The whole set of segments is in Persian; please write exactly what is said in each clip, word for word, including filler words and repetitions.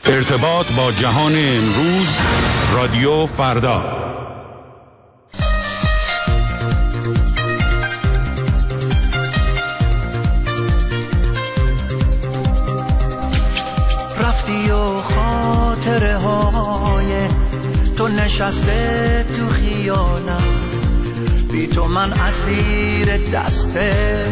ارتباط با جهان امروز، رادیو فردا. رفتی و خاطره های تو نشسته تو خیالم، بی تو من اسیر دسته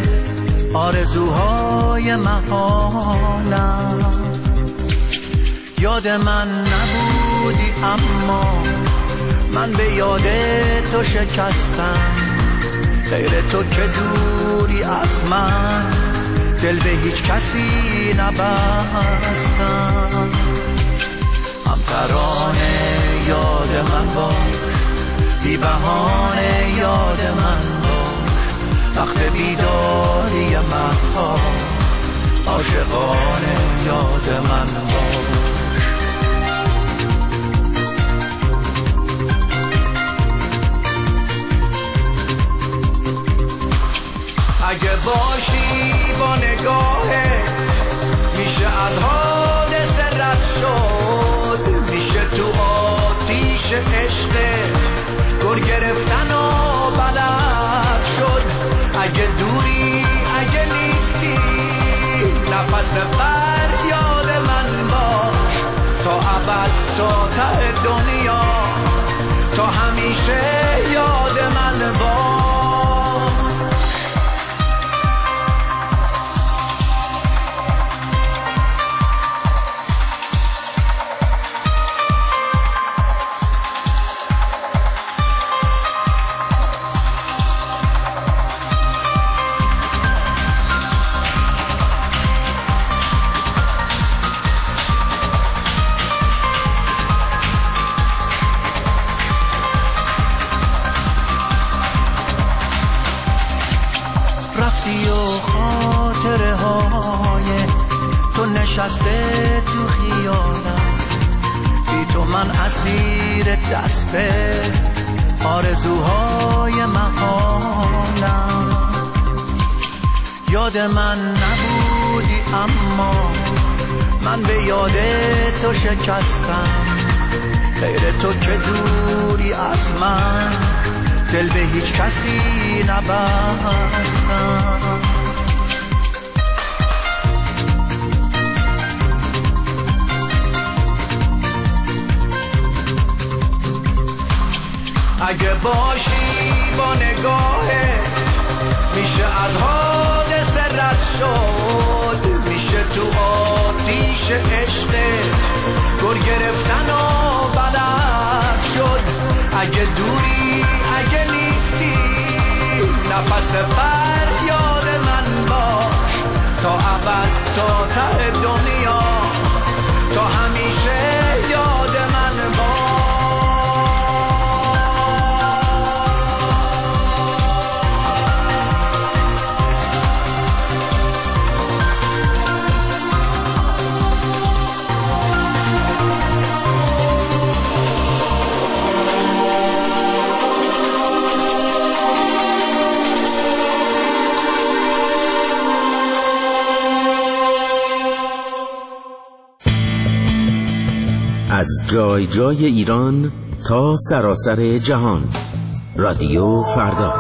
آرزوهای محالم. یاد من نبودی اما من به یاد تو شکستم، غیر تو که دوری از من دل به هیچ کسی نبستم. هم ترانه یاد من باش، بی بهانه یاد من باش، وقت بیداری مهتاب عاشقانه یاد من باش. اگه باشی با نگاهت میشه از حادثه رد شد، میشه تو آتیش عشقت گر گرفتن و بلد شد. اگه دوری اگه نیستی نفس فریاد من باش، تا ابد تا ته دنیا تا همیشه یاد من باش. نشسته تو خیالم، بی تو من اسیر دسته آرزوهای محالم. یاد من نبودی اما من به یاد تو شکستم، غیر تو که دوری از من دل به هیچ کسی نبستم. اگه باشی با نگاهت میشه از حادثه رد شد، میشه تو آتیش عشقت گر گرفتن و بلد شد. اگه دوری اگه نیستی نفس فریاد من باش، تا ابد تا ته دنیا تا همیشه یاد من باش. از جای جای ایران تا سراسر جهان، رادیو فردا.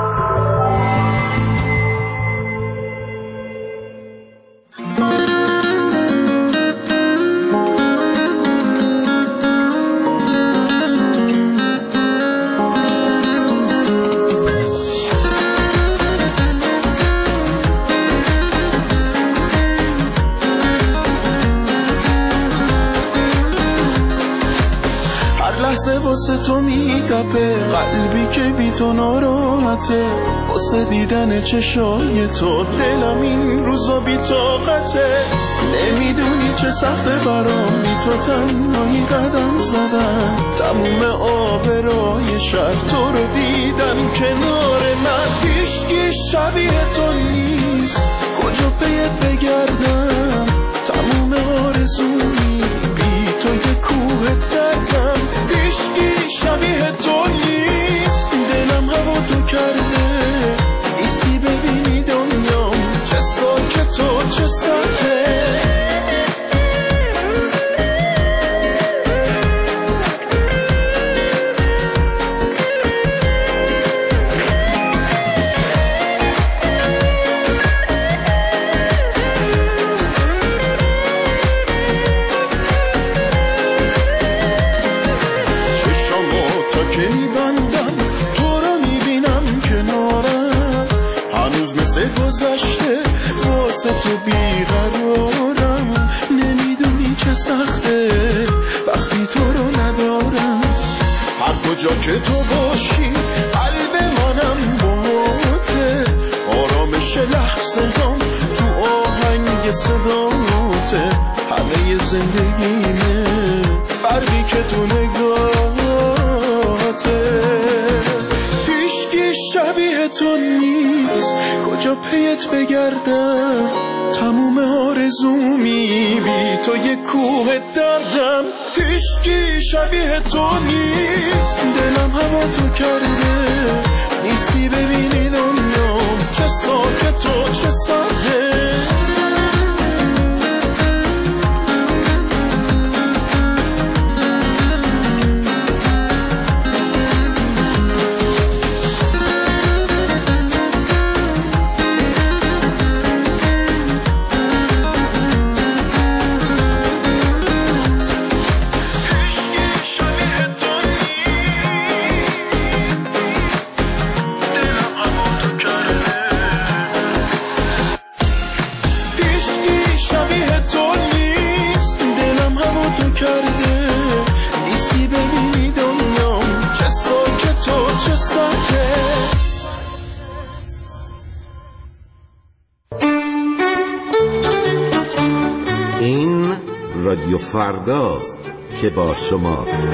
واسه تو میتپه قلبی که بی تو ناراحته، واسه دیدن چشای تو دلم این روزا بی طاقته. نمیدونی چه سخته برام بی تو تنهایی قدم زدن، تموم آبرای شهر تو رو دیدن کنار من. هیچکی شبیه تو نیست، کجا پیت بگردم، تموم آرزومی بی تو یه کوه دردم. هیچکی شبیه تو نیست، دلم هوا تو کرده، ایستی ببینی دنیام چه ساکت و چه سرده. چه سخته وقتی تو رو ندارم. هر کجا که تو باشی قلب منم باته، آرامش لحظه هم تو آهنگ صداته، همه زندگیمه برقی که تو نگاهته. هیچکی شبیه تو نیست، کجا پیت بگردم، تموم آرزومی بی تو یه کوه دردم. هیچکی شبیه تو نیست، دلم هوا تو کرده، نیستی ببینی دنیام چه ساکت و چه سرده. این رادیو فرداست که با شماست.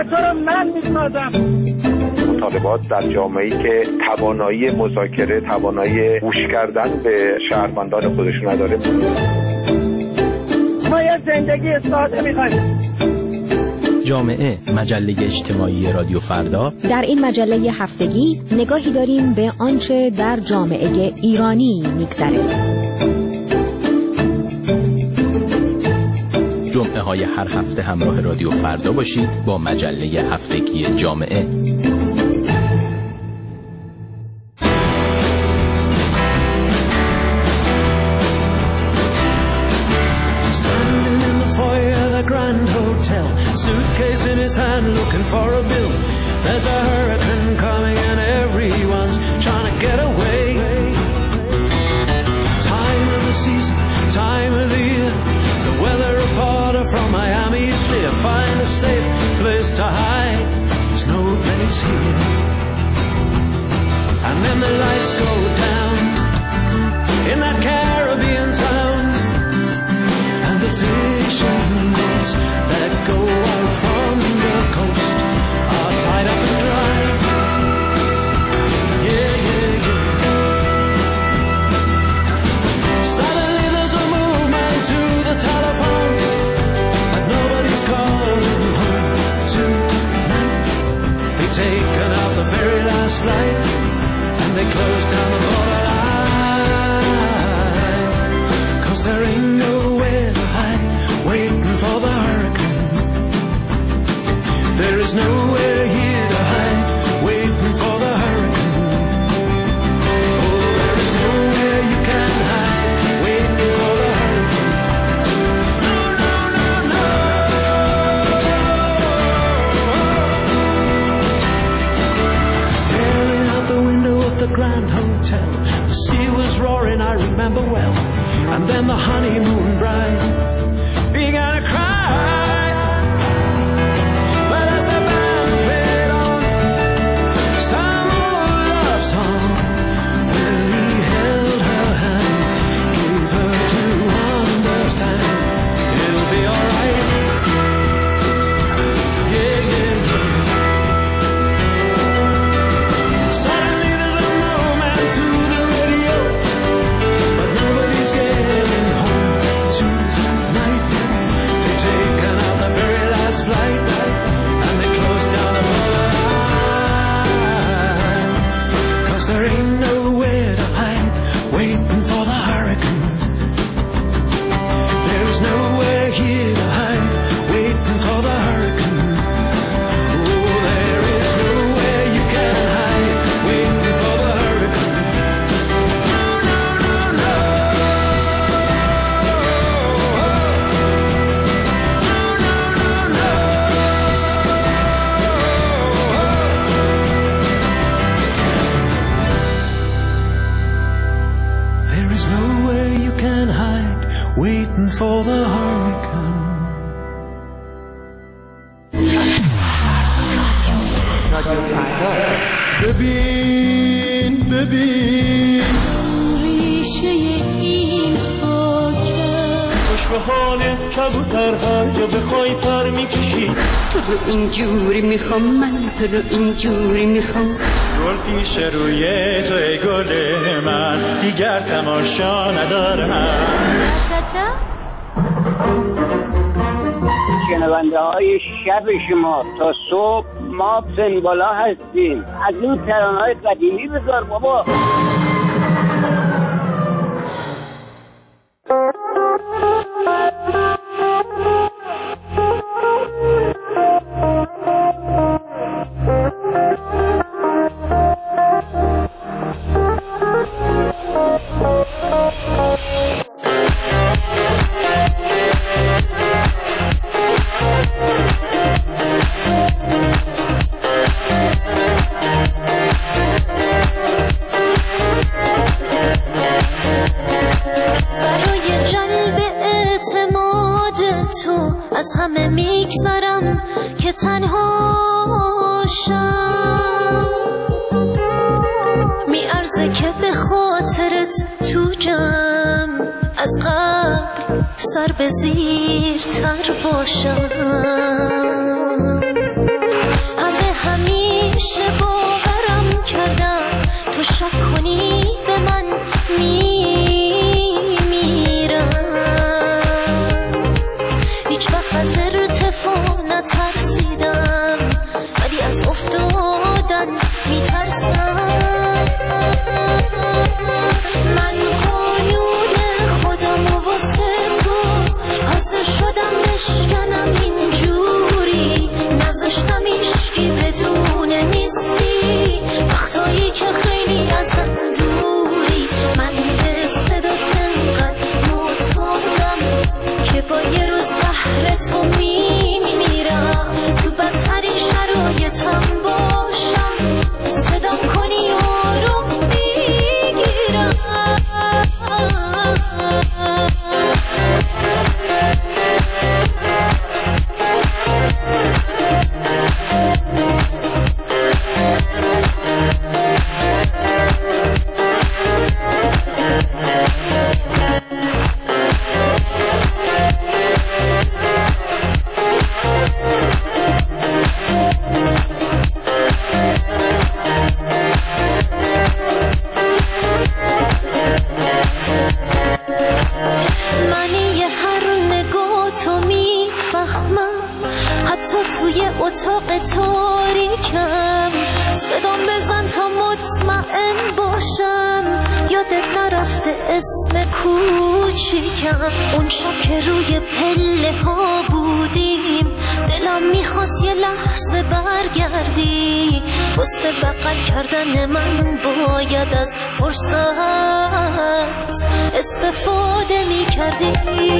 تو رو من میسازم. مطالبات در جامعه‌ای که توانایی مذاکره، توانایی گوش کردن به شهروندان خودش نداره. ما یه زندگی ساده می‌خوایم. جامعه، مجله اجتماعی رادیو فردا. در این مجله هفتگی نگاهی داریم به آنچه در جامعه ایرانی می‌گذره. جمعه های هر هفته همراه رادیو فردا باشید با مجله هفتگی جامعه. Grand Hotel, suitcase in his hand, looking for a bill. There's a hurricane coming and everyone's trying to get away. Time of the season, time of the year. The weather reporter from Miami's clear. Find a safe place to hide. There's no place here. And then the lights go down in that Caribbean town, and the fishing that go out from the coast are tied up and dry. Yeah, yeah, yeah. Suddenly there's a movement to the telephone, but nobody's calling home tonight. They've taken out the very last flight, and they close down the borderline, 'cause there ain't nowhere to hide, waiting for the hurricane. There is nowhere here to hide, waiting for the hurricane. Oh, there is nowhere you can hide, waiting for the hurricane. No, no, no, no. Staring out the window of the Grand Hotel, the sea was roaring, I remember well. And then the honeymoon bride began to cry. But as the band played on some old love song, well, he held her hand, gave her to understand it'll be alright. Yeah, yeah, yeah. Suddenly there's a movement to the radio, but nobody's getting home tonight. They've taken out the very last flight, and they closed down the borderline, 'cause there ain't nowhere to hide, waiting for the hurricane. There is nowhere here to hide, waiting for the hurricane. Oh, there is nowhere you can hide, waiting for the hurricane. No, no, no, no. No, no, no, no. There is nowhere you can hide, waiting for the hurricane. ببین ببین ریشه این خاکه خوش به حالت کبوتر هر جا بخوای پر میکشی. تو رو اینجوری میخوام، من تو رو اینجوری میخوام. گل پیش روی تو ای گل من، دیگر تماشا ندارم. شنونده های شب شما تا صبح ما پنبالا هستیم. از این ترانه های قدیمی بذار بابا. از همه میگذرم که تنها شم، میارزه که به خاطرت تو جمع از قبل سر به زیر تر باشم. وفا نترسیدم، ولی از افتادن میترسم. من قانون خودم و واسه تو حاضر شدم بشکنم اینجوری، نذاشتم ایشکی بدونه نیستی وقتایی که خیلی ازم دوری. من به صدات انقدر معتادم که با یه روز بهر تو میمیرم. تو بدترین شرایطم باشم صدام کنی آروم میگیرم. اتاق تاریکم صدام بزن تا مطمئن باشم یادت نرفته اسم کوچیکم. اون شب که روی پله ها بودیم دلم میخواست یه لحظه برگردی، واسه بغل کردن من باید از فرصت استفاده میکردی.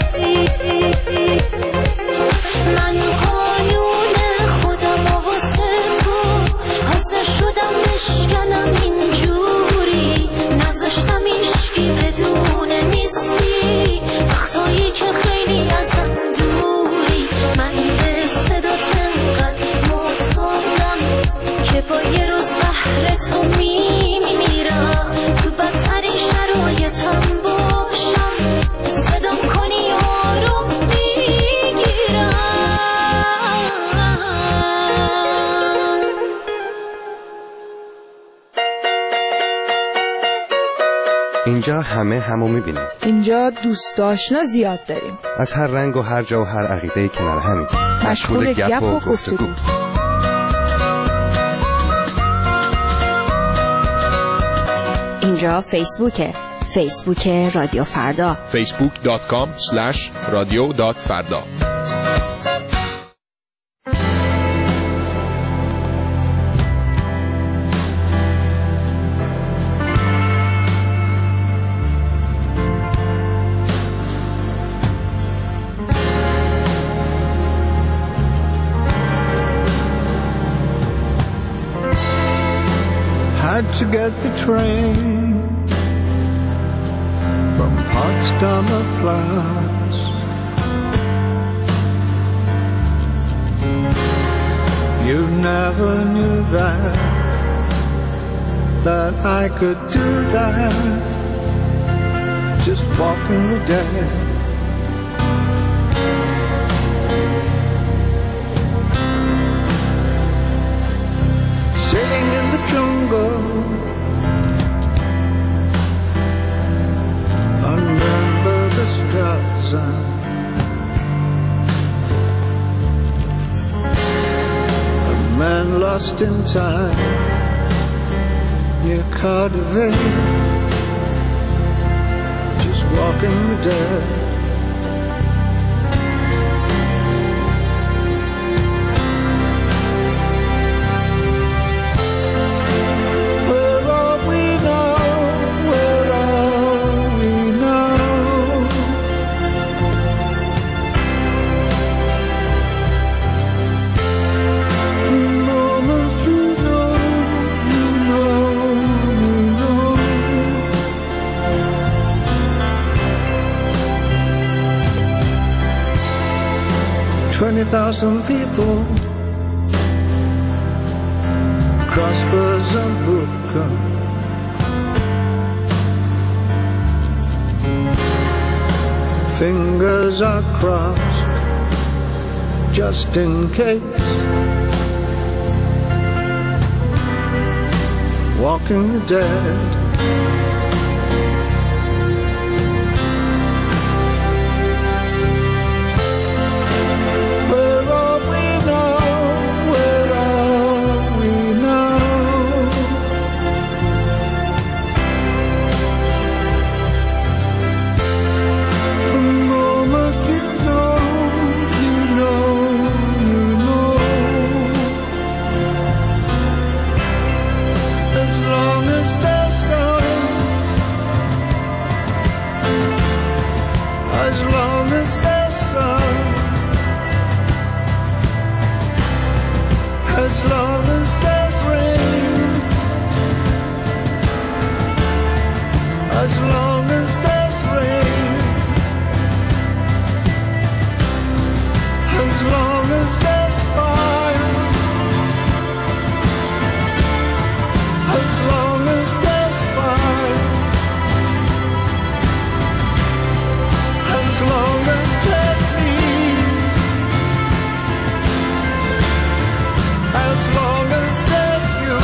من قانون خودم و واسه تو حاضر شدم بشکنم اینجوری، نذاشتم ایشکی بدونه نیستی وقتایی که خیلی ازم دوری. من به صدات انقدر معتادم که با یه روز بهر تو میمیرم. تو بدترین شرایطم باشم صدام کنی آروم میگیرم. اینجا همه همو میبینیم. اینجا دوست آشنا زیاد داریم، از هر رنگ و هر جا و هر عقیده‌ای کنار همین، مشغول گپ و گفتگو. اینجا فیسبوکه، فیسبوک رادیو فردا، فیسبوک دات کام اسلش رادیو دات فردا. Had to get the train from Potsdamer Platz. You never knew that, that I could do that, just walking the dead. Sitting in the jungle under the Straßen, a man lost in time near Cardiff, just walking the dead. Twenty thousand people cross Bersenbrücke, fingers are crossed just in case, walking the dead. Where are as long as there's rain, as long as there's rain, as long as there's fire, as long as there's fire, as long as there's me, as long as there's you.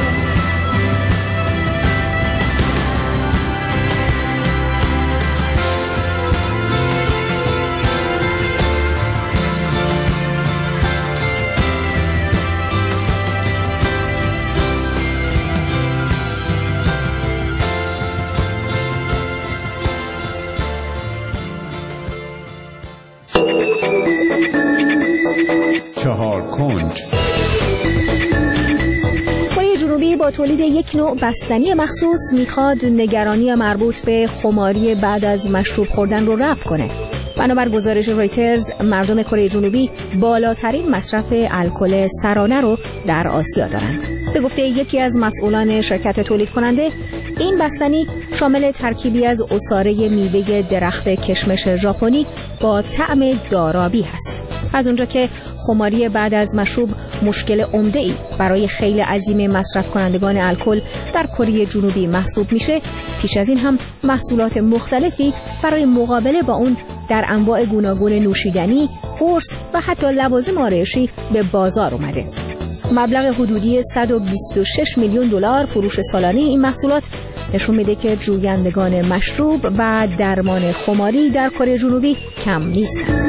چهار کنج. کره جنوبی با تولید یک نوع بستنی مخصوص میخواد نگرانی مربوط به خماری بعد از مشروب خوردن رو رفع کنه. بنابر گزارش رویترز، مردم کره جنوبی بالاترین مصرف الکل سرانه رو در آسیا دارند. به گفته یکی از مسئولان شرکت تولید کننده، این بستنی شامل ترکیبی از عصاره میوه درخت کشمش ژاپنی با طعم دارابی هست. از اونجا که خماری بعد از مشروب مشکل عمده‌ای برای خیلی عظیم مصرف کنندگان الکل در کره جنوبی محسوب میشه، پیش از این هم محصولات مختلفی برای مقابله با اون در انواع گوناگون نوشیدنی، قرص و حتی لوازم آرایشی به بازار اومده. مبلغ حدودی صد و بیست و شش میلیون دلار فروش سالانه این محصولات نشون میده که جویندگان مشروب و درمان خماری در کره جنوبی کم نیستند.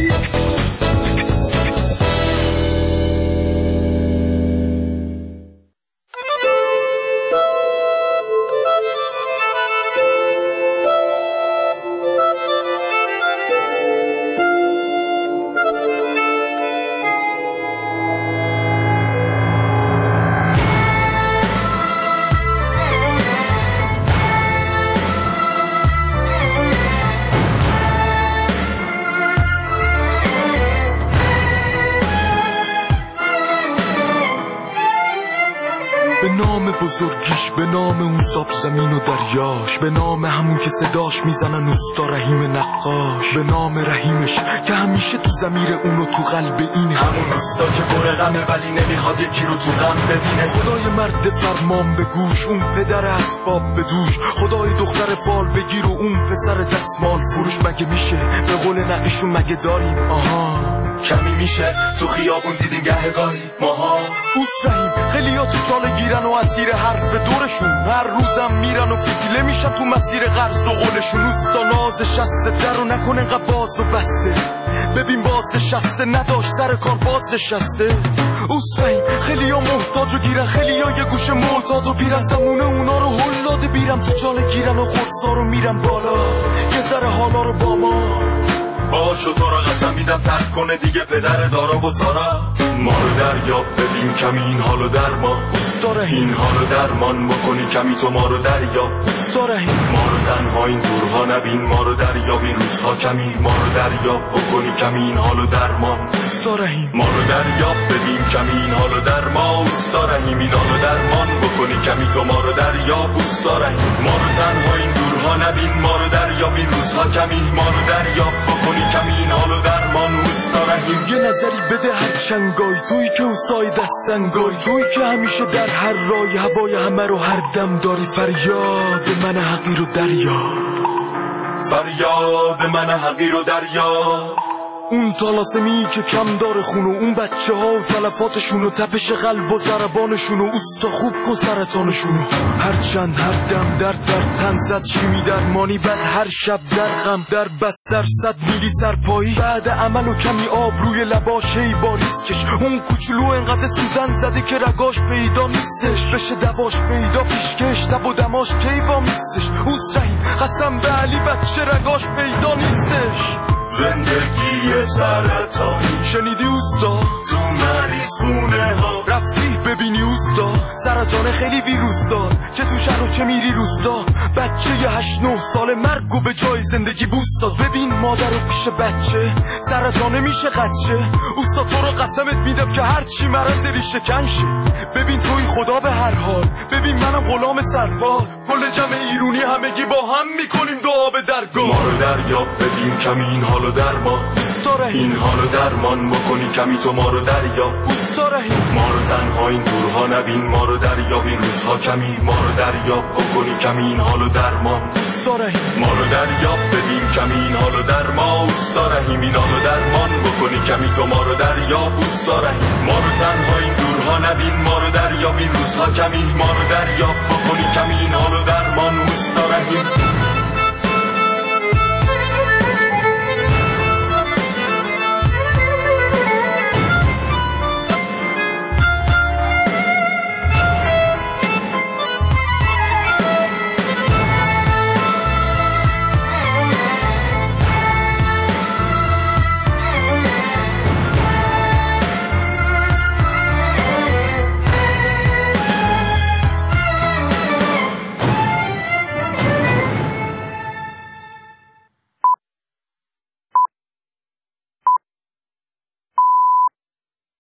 بزرگیش، به نام اون ساب زمین و دریاش، به نام همون که صداش میزنن اوستا رحیم نقاش، به نام رحیمش که همیشه تو ضمیر اون و تو قلب این همون اوستا که پر غمه ولی نمیخواد یکی رو تو غم ببینه. خدای مرد فرمان به گوش، اون پدر اسباب به دوش، خدای دختر فال بگیر و اون پسر دستمال فروش. مگه میشه به قول نقیشون مگه داریم آها کمی میشه تو خیابون دیدیم گهگاهی ماها. اوس رحیم خیلی ها تو چاله گیرن و اسیر حرف دورشون، هر روزم میرن و فتیله میشن تو مسیر قرض و قولشون. اوستا ناز شسته در و نکنه انقدر باز و بسته، ببین باز شسته نداشت سر کار باز شسته. اوس رحیم خیلی ها محتاج و گیرن، خیلی ها یه گوشه معتاد و بیرن، زمونه اونا رو هلاده بیرم تو چاله گیرن و خورسا رو میرن بالا یه ذره حالا رو با ما باشو. تو را قسم میدم ترک کنه دیگه پدر دارا و سارا. ما رو دریاب ببین کمی این حالو درمان، اوستا رحیم این حالو درمان بکنی کمی تو ما رو دریاب. اوستا رحیم ما رو تنها این دورها نبین، ما رو دریاب این روزها کمی، ما رو دریاب بکنی کمی این حالو درمان. اوستا رحیم ما رو دریاب ببین کمی این حالو درمان، اوستا رحیم این حالو درمان بکنی کمی تو ما رو دریاب. اوستا رحیم ما رو تنها این دورها نبین، ما رو دریاب این روزها کمی، ما رو دریاب بکنی کمی این حالو درمان. اوستا رحیم یه نظری بده هر چنگای تویی که اوسای دستنگای تویی که همیشه در هر رای هوای همه رو هر دم داری. فریاد من حقیر و دریا، فریاد من حقیر و دریا. اون طلاسمی که کم داره خونو، اون بچه ها و تلفاتشون و تپش قلب و ضربانشون و اوستا خوب کن سرطانشونو. هر چند هر دم در در تن زد شیمی درمانی، بعد هر شب در غم در بستر صد میلی سرپایی، بعد عمل و کمی آب روی لباش ای باریس کش. اون کوچولو انقدر سوزن زده که رگاش پیدا نیستش، بشه دواش پیدا پیشکش دب و دماش کیفا میستش. اوس رحیم قسم به علی بچه رگاش پیدا نیستش. زندگی سرطانی. شنیدی اوستا تو مریض خونه ها رفتی ببینی اوستا سرطان خیلی ویروس دار که تو شهر و چه میری روستا بچه یه هشت نه سال مرگ و به جای زندگی بوست داد. ببین مادر رو پیش بچه سرطانه میشه قدشه. اوستا تو رو قسمت میدم که هر چی مرض ریشه کنشه. ببین توی خدا به هر حال، ببین منم غلام سرفال. کل جمع ایرونی همگی با هم میکنیم دعا به درگاه. ما رو دریاب ببین کمی این حالو درمان این حالو درمان بکنی کمی تو ما رو دریاب. ما رو تنها این دورها نبین ما رو دریاب این روزها کمی ما رو دریاب بکنی کمی این حالو درمان. ما رو دریاب ببین کمی این حالو درمان. اوستا رحیم این حالو درمان بکنی کمی تو ما رو دریاب. اوستا رحیم ما رو تنها این دورها نبین ما رو دریاب این روزها کمی ما رو دریاب بکنی کمی این حالو درمان. اوستا رحیم